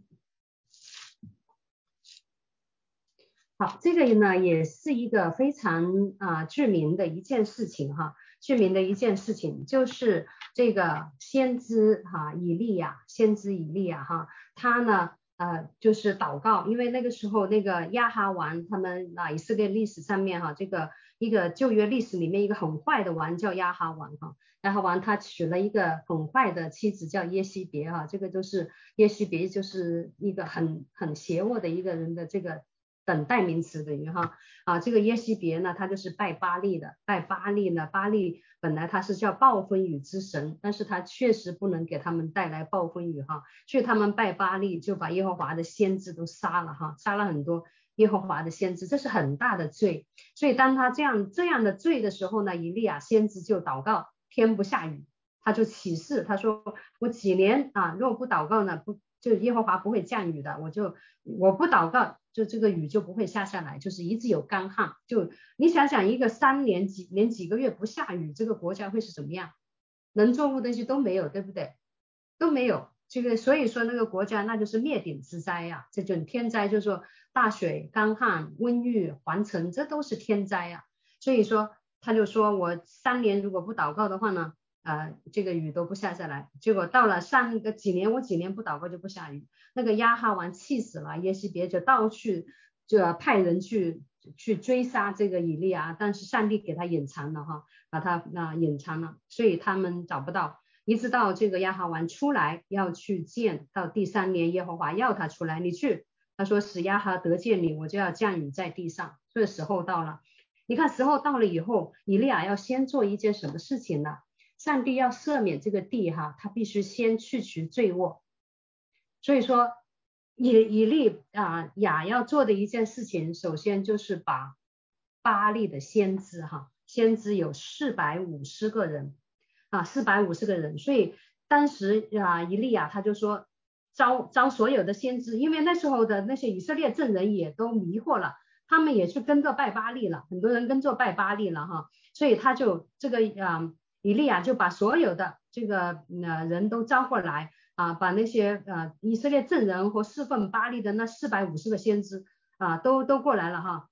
好，这个呢也是一个非常啊著名的一件事情哈，著名的一件事情就是这个先知哈以利亚，先知以利亚哈，他呢呃就是祷告，因为那个时候那个亚哈王他们啊以色列历史上面哈，这个一个旧约历史里面一个很坏的王叫亚哈王哈，亚哈王他娶了一个很坏的妻子叫耶西别哈，这个都是耶西别就是一个很很邪恶的一个人的这个等代名词等于哈啊，这个耶西别呢，他就是拜巴利的，拜巴利呢，巴利本来他是叫暴风雨之神，但是他确实不能给他们带来暴风雨哈，所以他们拜巴利就把耶和华的先知都杀了哈，杀了很多耶和华的先知，这是很大的罪。所以当他这样这样的罪的时候呢，以利亚先知就祷告，天不下雨，他就起誓，他说我几年啊，若不祷告呢，不就耶和华不会降雨的，我就我不祷告，就这个雨就不会下下来，就是一直有干旱。就你想想，一个三年几连几个月不下雨，这个国家会是怎么样？能作物东西都没有，对不对？都没有。这个所以说那个国家那就是灭顶之灾呀、啊，这种天灾就是说大水、干旱、瘟疫、蝗虫，这都是天灾呀、啊。所以说他就说我三年如果不祷告的话呢，呃，这个雨都不下下来。结果到了上个几年，我几年不祷告就不下雨。那个亚哈王气死了，耶西别就到处就要派人去去追杀这个以利亚，但是上帝给他隐藏了哈，把他那、呃、隐藏了，所以他们找不到。一直到这个亚哈王出来要去见，到第三年耶和华要他出来，你去，他说使亚哈得见你，我就要降雨在地上。所以时候到了，你看时候到了以后，以利亚要先做一件什么事情呢？上帝要赦免这个地哈，他必须先去除罪恶， 所以说以以利啊亚要做的一件事情，首先就是把巴力的先知哈，先知有四百五十个人啊，四百五十个人，所以当时啊以利亚他就说招招所有的先知，因为那时候的那些以色列证人也都迷惑了，他们也去跟着拜巴力了，很多人跟着拜巴力了哈，所以他就这个啊以利亚就把所有的这个呃人都招过来啊，把那些呃以色列证人和侍奉巴力的那四百五十个先知啊都都过来了哈。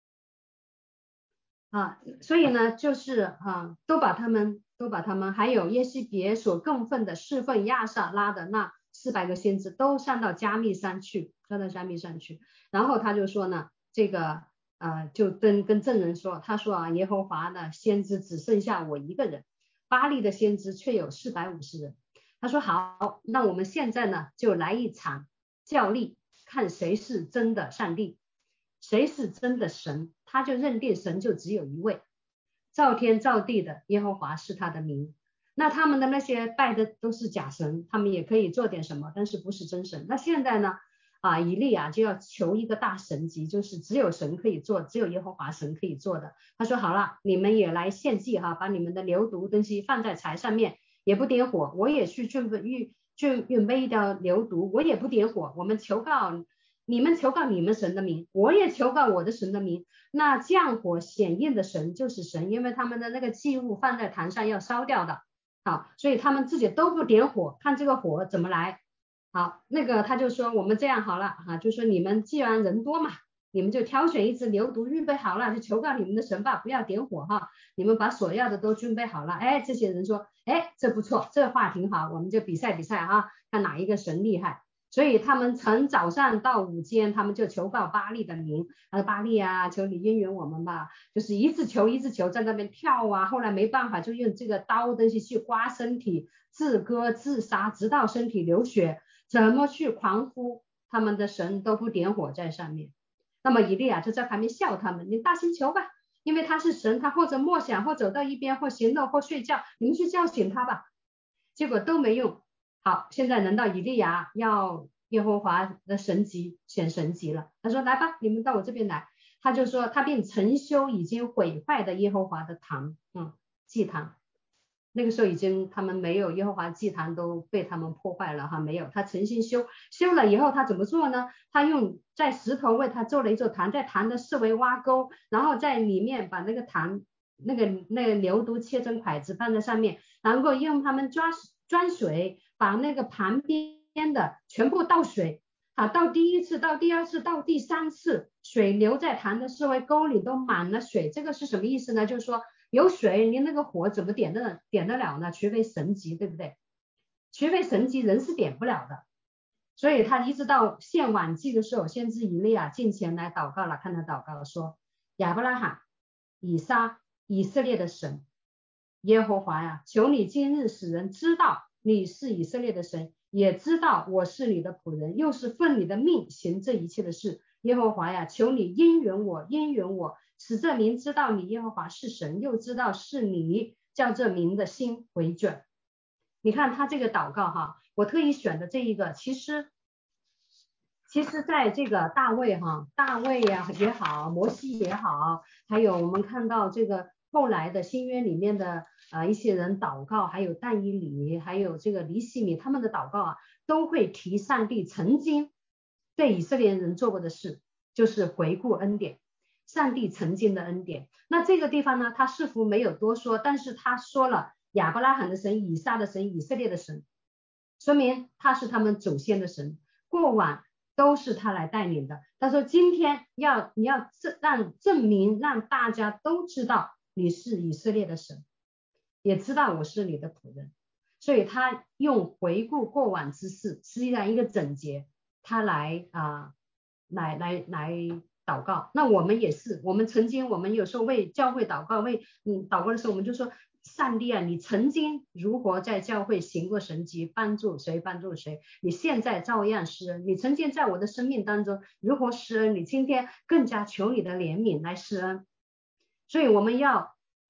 啊，所以呢，就是啊，都把他们，都把他们，还有耶西别所供奉的侍奉亚萨拉的那四百个先知，都上到加密山去，上到加密山去。然后他就说呢，这个呃，就跟跟证人说，他说啊，耶和华的先知只剩下我一个人，巴力的先知却有四百五十人。他说好，那我们现在呢，就来一场较力，看谁是真的上帝。谁是真的神，他就认定神就只有一位，造天造地的耶和华是他的名。那他们的那些拜的都是假神，他们也可以做点什么，但是不是真神。那现在呢啊，以利亚就要求一个大神迹，就是只有神可以做，只有耶和华神可以做的。他说好了，你们也来献祭哈，把你们的牛犊东西放在柴上面，也不点火，我也去准备预准准备一条牛犊，我也不点火，我们求告你们求告你们神的名，我也求告我的神的名。那降火显应的神就是神，因为他们的那个祭物放在坛上要烧掉的，好，所以他们自己都不点火，看这个火怎么来。好，那个他就说我们这样好了啊，就说你们既然人多嘛，你们就挑选一只牛犊预备好了，就求告你们的神吧，不要点火哈，你们把所要的都准备好了。哎，这些人说，哎，这不错，这话挺好，我们就比赛比赛哈，看哪一个神厉害。所以他们从早上到午间，他们就求告巴力的名，他说巴力啊，求你应允我们吧，就是一直求一直求，在那边跳啊，后来没办法就用这个刀东西去刮身体，自割自杀，直到身体流血，怎么去狂呼，他们的神都不点火在上面。那么以利亚就在旁边笑他们，你大声求吧，因为他是神，他或者默想，或走到一边，或行动，或睡觉，你们去叫醒他吧。结果都没用。好，现在轮到以利亚要耶和华的神迹显神迹了。他说来吧，你们到我这边来。他就说他并重修已经毁坏的耶和华的坛，嗯，祭坛。那个时候已经他们没有耶和华祭坛都被他们破坏了哈，没有，他重新修，修了以后他怎么做呢？他用在石头为他做了一座坛，在坛的四围挖沟，然后在里面把那个坛那个那个牛犊切成块子放在上面，然后用他们抓装水，把那个旁边的全部倒水啊，到第一次到第二次到第三次，水流在坛的四围沟里都满了水，这个是什么意思呢？就是说有水，你那个火怎么点得点得了呢？除非神迹，对不对？除非神迹，人是点不了的。所以他一直到献晚祭的时候，先知以利亚进前来祷告了，看他祷告说：亚伯拉罕、以撒、以色列的神耶和华呀，求你今日使人知道你是以色列的神，也知道我是你的仆人，又是奉你的命行这一切的事。耶和华呀，求你应允我，应允我，使这民知道你耶和华是神，又知道是你叫这民的心回转。你看他这个祷告哈，我特意选的这一个，其实其实在这个大卫哈，大卫呀也好，摩西也好，还有我们看到这个后来的新约里面的啊、呃、一些人祷告，还有但以理，还有这个尼希米，他们的祷告啊，都会提上帝曾经对以色列人做过的事，就是回顾恩典，上帝曾经的恩典。那这个地方呢，他似乎没有多说，但是他说了亚伯拉罕的神、以撒的神、以色列的神，说明他是他们祖先的神，过往都是他来带领的。他说今天要你要让证明让大家都知道你是以色列的神，也知道我是你的仆人。所以他用回顾过往之事，实际上一个整洁，他来啊、呃、来来来祷告。那我们也是，我们曾经我们有时候为教会祷告，为嗯祷告的时候，我们就说上帝啊，你曾经如何在教会行过神迹，帮助谁帮助谁，你现在照样施恩。你曾经在我的生命当中如何施恩，你今天更加求你的怜悯来施恩。所以我们要把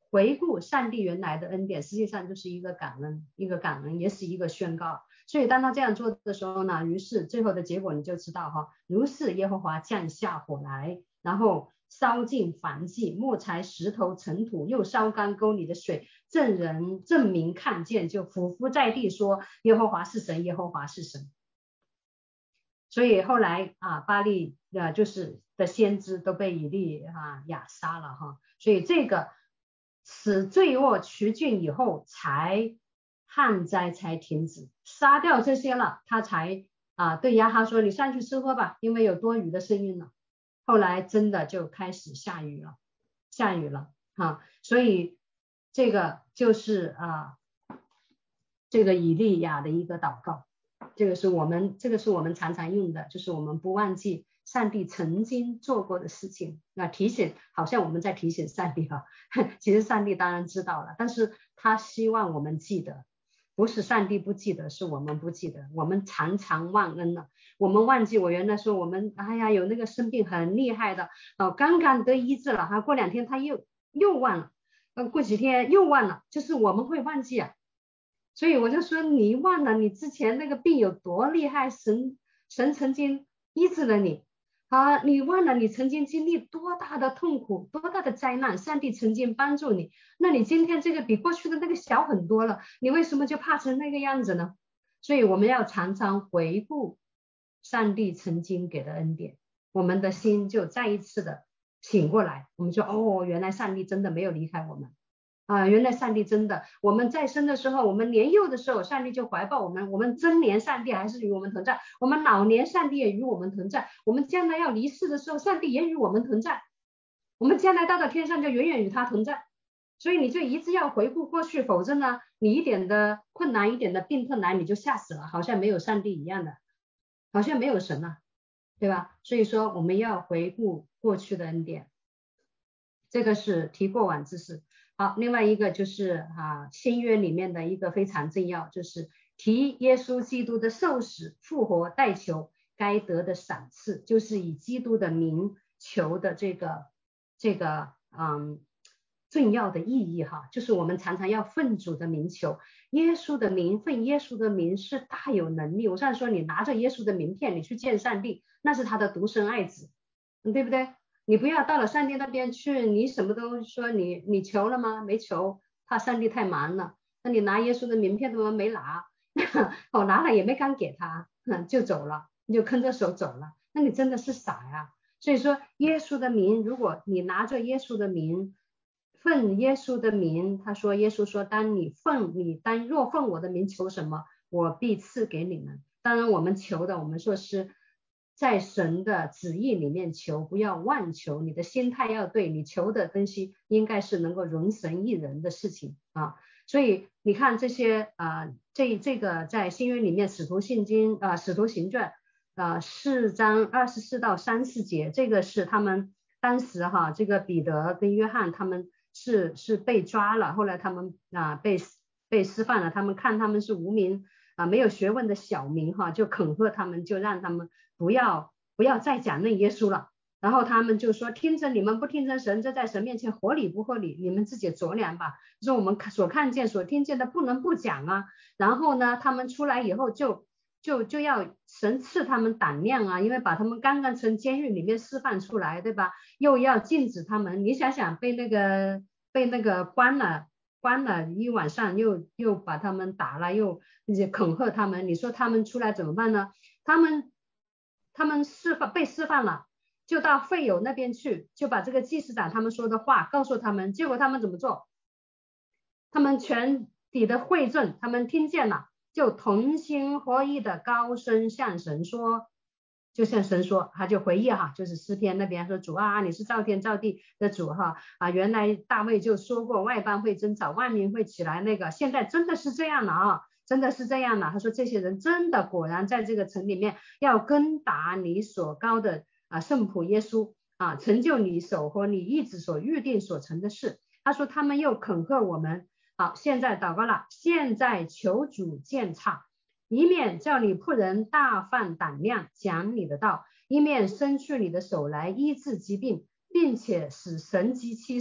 回顾上帝原来的恩典，实际上就是一个感恩，一个感恩，也是一个宣告。所以当他这样做的时候呢，于是最后的结果你就知道哈，如是耶和华降下火来，然后烧尽燔祭，木材、石头、尘土，又烧干沟里的水，证人证明看见，就俯伏在地说耶和华是神，耶和华是神。所以后来啊，巴力啊就是的先知都被以利啊亚杀了哈。所以这个使罪恶除尽以后，才旱灾才停止，杀掉这些了，他才啊对亚哈说你上去吃喝吧，因为有多余的声音了。后来真的就开始下雨了，下雨了哈。所以这个就是啊这个以利亚的一个祷告。这个是我们这个是我们常常用的，就是我们不忘记上帝曾经做过的事情，那提醒好像我们在提醒上帝哈，其实上帝当然知道了，但是他希望我们记得，不是上帝不记得，是我们不记得，我们常常忘恩了，我们忘记我原来说我们哎呀有那个生病很厉害的哦，刚刚得医治了哈，过两天他又又忘了，呃过几天又忘了，就是我们会忘记啊。所以我就说你忘了你之前那个病有多厉害，神神曾经医治了你啊，你忘了你曾经经历多大的痛苦，多大的灾难，上帝曾经帮助你，那你今天这个比过去的那个小很多了，你为什么就怕成那个样子呢？所以我们要常常回顾上帝曾经给的恩典，我们的心就再一次的醒过来，我们说哦，原来上帝真的没有离开我们啊，原来上帝真的，我们在生的时候，我们年幼的时候，上帝就怀抱我们；我们真年，上帝还是与我们同在；我们老年，上帝也与我们同在；我们将来要离世的时候，上帝也与我们同在；我们将来到了天上，就永远与他同在。所以你就一直要回顾过去，否则呢，你一点的困难、一点的病痛来，你就吓死了，好像没有上帝一样的，好像没有神了，对吧？所以说我们要回顾过去的恩典，这个是提过往之事。好，另外一个就是啊，新约里面的一个非常重要，就是提耶稣基督的受死、复活、代求该得的赏赐，就是以基督的名求的这个这个嗯重要的意义哈，就是我们常常要奉主的名求，耶稣的名，奉耶稣的名是大有能力。我上次说你拿着耶稣的名片，你去见上帝，那是他的独生爱子，对不对？你不要到了上帝那边去，你什么都说你你求了吗？没求，怕上帝太忙了。那你拿耶稣的名片怎么没拿？我拿了也没敢给他，就走了，你就坑着手走了。那你真的是傻呀！所以说耶稣的名，如果你拿着耶稣的名，奉耶稣的名，他说耶稣说，当你奉你当若奉我的名求什么，我必赐给你们。当然我们求的，我们说是在神的旨意里面求，不要妄求，你的心态要对，你求的东西应该是能够容神一人的事情啊。所以你看这些啊、呃，这这个在新约里面使徒信经啊、呃，使徒行传啊、呃、四章二十四到三十节，这个是他们当时哈，这个彼得跟约翰他们是是被抓了，后来他们啊、呃、被被释放了，他们看他们是无名啊、没有学问的小民哈，就恐吓他们，就让他们不要不要再讲论耶稣了。然后他们就说听着你们不听着神，这在神面前合理不合理？你们自己酌量吧。说我们所看见所听见的不能不讲啊。然后呢，他们出来以后就就就要神赐他们胆量啊，因为把他们刚刚从监狱里面释放出来，对吧？又要禁止他们，你想想被那个被那个关了。关了一晚上，又又把他们打了，又恐吓他们，你说他们出来怎么办呢？他们他们释放被释放了，就到会友那边去，就把这个祭司长他们说的话告诉他们，结果他们怎么做？他们全体的会众，他们听见了，就同心合意的高声向神说。就像神说，他就回忆哈，就是诗篇那边说，主啊，你是造天造地的主哈啊，原来大卫就说过外邦会争吵，万民会起来，那个现在真的是这样了啊，真的是这样了。他说这些人真的果然在这个城里面要攻打你所高的啊圣仆耶稣啊，成就你手和你一直所预定所成的事。他说他们又恐吓我们，好，现在祷告了，现在求主鉴察。一面叫你仆人大放胆量讲你的道，一面伸出你的手来医治疾病，并且使神迹奇事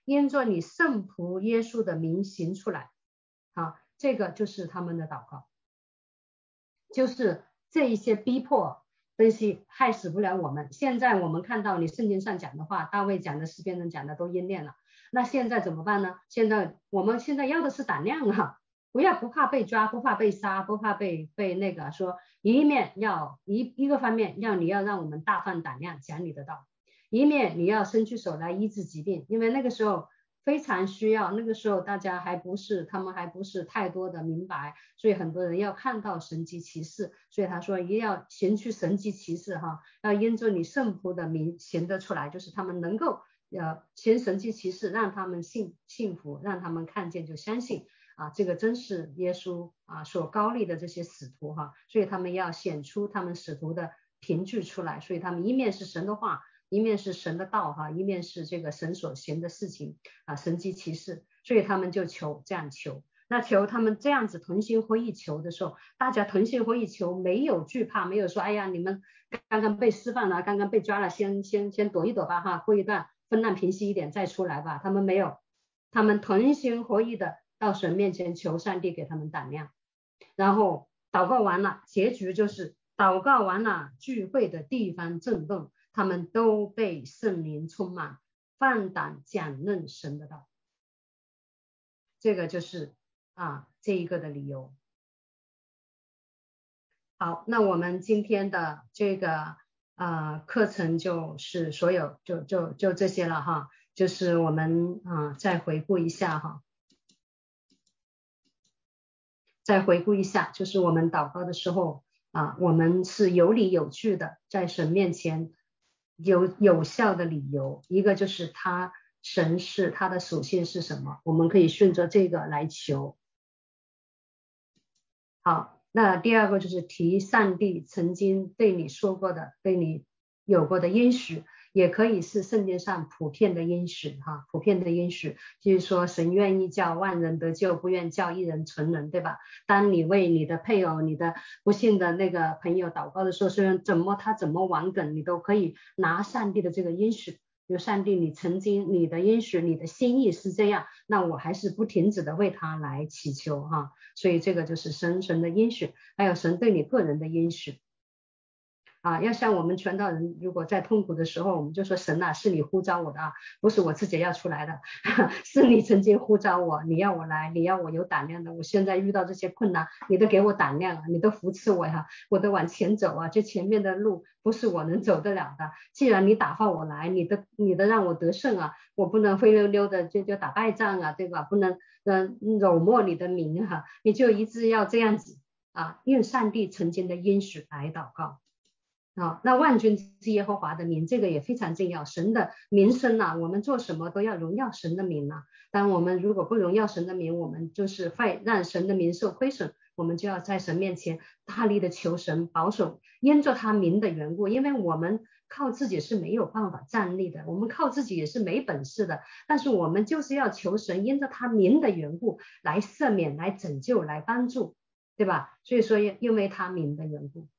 因着你圣仆耶稣的名行出来。啊，这个就是他们的祷告，就是这一些逼迫东西害死不了我们。现在我们看到你圣经上讲的话，大卫讲的，诗篇上讲的都应验了，那现在怎么办呢？现在我们现在要的是胆量啊，不要不怕被抓，不怕被杀，不怕被被那个说，一面要一一个方面要你要让我们大放胆量讲你的道，一面你要伸出手来医治疾病，因为那个时候非常需要，那个时候大家还不是他们还不是太多的明白，所以很多人要看到神迹奇事，所以他说一定要行出神迹奇事哈，要因着你圣仆的名行得出来，就是他们能够呃行神迹奇事，让他们信信服，让他们看见就相信啊，这个真是耶稣啊所高立的这些使徒哈，所以他们要显出他们使徒的凭据出来，所以他们一面是神的话，一面是神的道哈，一面是这个神所行的事情啊，神迹奇事，所以他们就求这样求。那求他们这样子同心合意求的时候，大家同心合意求，没有惧怕，没有说哎呀你们刚刚被释放了，刚刚被抓了，先先先躲一躲吧哈，过一段风浪平息一点再出来吧。他们没有，他们同心合意的到神面前求上帝给他们胆量，然后祷告完了，结局就是祷告完了，聚会的地方震动，他们都被圣灵充满，放胆讲论神的道。这个就是啊这一个的理由。好，那我们今天的这个呃课程就是所有就就就这些了哈，就是我们啊、呃、再回顾一下哈，再回顾一下，就是我们祷告的时候啊，我们是有理有据的，在神面前有有效的理由，一个就是他神是他的属性是什么，我们可以顺着这个来求。好，那第二个就是提上帝曾经对你说过的，对你有过的应许，也可以是圣经上普遍的应许哈，普遍的应许，就是说神愿意叫万人得救，不愿叫一人成人，对吧？当你为你的配偶、你的不幸的那个朋友祷告的时候，虽然怎么他怎么顽梗，你都可以拿上帝的这个应许。有上帝，你曾经你的应许，你的心意是这样，那我还是不停止的为他来祈求哈，所以这个就是神神的应许，还有神对你个人的应许。啊，要像我们传道人，如果在痛苦的时候，我们就说神啊，是你呼召我的啊，不是我自己要出来的，是你曾经呼召我，你要我来，你要我有胆量的。我现在遇到这些困难，你都给我胆量啊，你都扶持我呀，我都往前走啊，这前面的路不是我能走得了的。既然你打发我来，你的你的让我得胜啊，我不能灰溜溜的就就打败仗啊，对吧？不能嗯辱没你的名啊，你就一直要这样子啊，用上帝曾经的应许来祷告。好，那万军之耶和华的名，这个也非常重要。神的名声呐、啊，我们做什么都要荣耀神的名呐、啊。当我们如果不荣耀神的名，我们就是会让神的名受亏损。我们就要在神面前大力的求神保守，因着他名的缘故，因为我们靠自己是没有办法站立的，我们靠自己也是没本事的。但是我们就是要求神，因着他名的缘故来赦免、来拯救、来帮助，对吧？所以说，因为他名的缘故。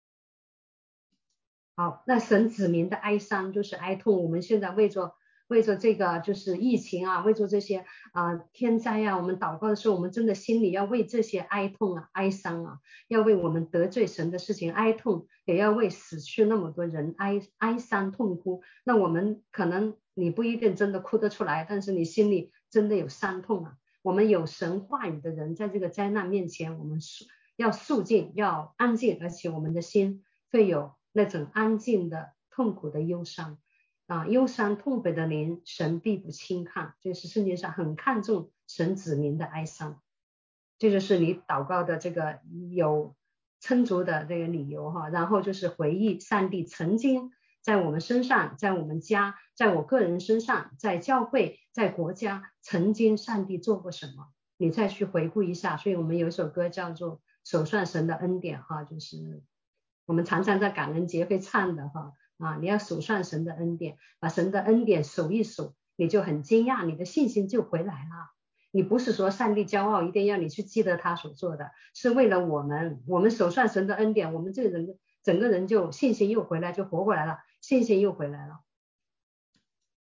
好，那神子民的哀伤就是哀痛。我们现在为着为着这个就是疫情啊，为着这些啊、呃、天灾啊，我们祷告的时候，我们真的心里要为这些哀痛啊、哀伤啊，要为我们得罪神的事情哀痛，也要为死去那么多人哀哀伤痛哭。那我们可能你不一定真的哭得出来，但是你心里真的有伤痛啊。我们有神话语的人，在这个灾难面前，我们要肃静，要安静，而且我们的心会有那种安静的痛苦的忧伤啊，忧伤痛悔的灵，神必不轻看，就是圣经上很看重神子民的哀伤，这就是你祷告的这个有充足的这个理由哈。然后就是回忆上帝曾经在我们身上，在我们家，在我个人身上，在教会，在国家，曾经上帝做过什么，你再去回顾一下。所以我们有一首歌叫做数算神的恩典哈，就是我们常常在感恩节会唱的哈啊，你要数算神的恩典，把神的恩典数一数，你就很惊讶，你的信心就回来了。你不是说上帝骄傲一定要你去记得他所做的，是为了我们，我们数算神的恩典，我们这个人整个人就信心又回来，就活过来了，信心又回来了。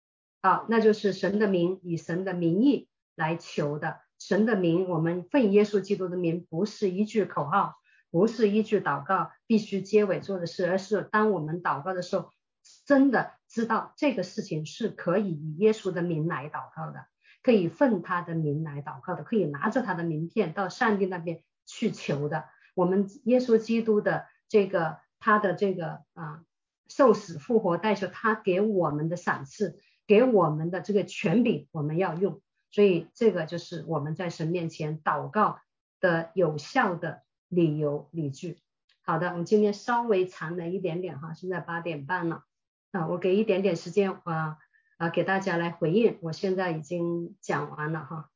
好，那就是神的名，以神的名义来求的。神的名，我们奉耶稣基督的名，不是一句口号，不是一句祷告必须结尾做的事，而是当我们祷告的时候，真的知道这个事情是可以以耶稣的名来祷告的，可以奉他的名来祷告的，可以拿着他的名片到上帝那边去求的。我们耶稣基督的这个他的这个啊受死复活代求，他给我们的赏赐，给我们的这个权柄，我们要用。所以这个就是我们在神面前祷告的有效的理由理据。好的，我们今天稍微长了一点点哈，现在八点半了啊，我给一点点时间啊啊给大家来回应，我现在已经讲完了哈。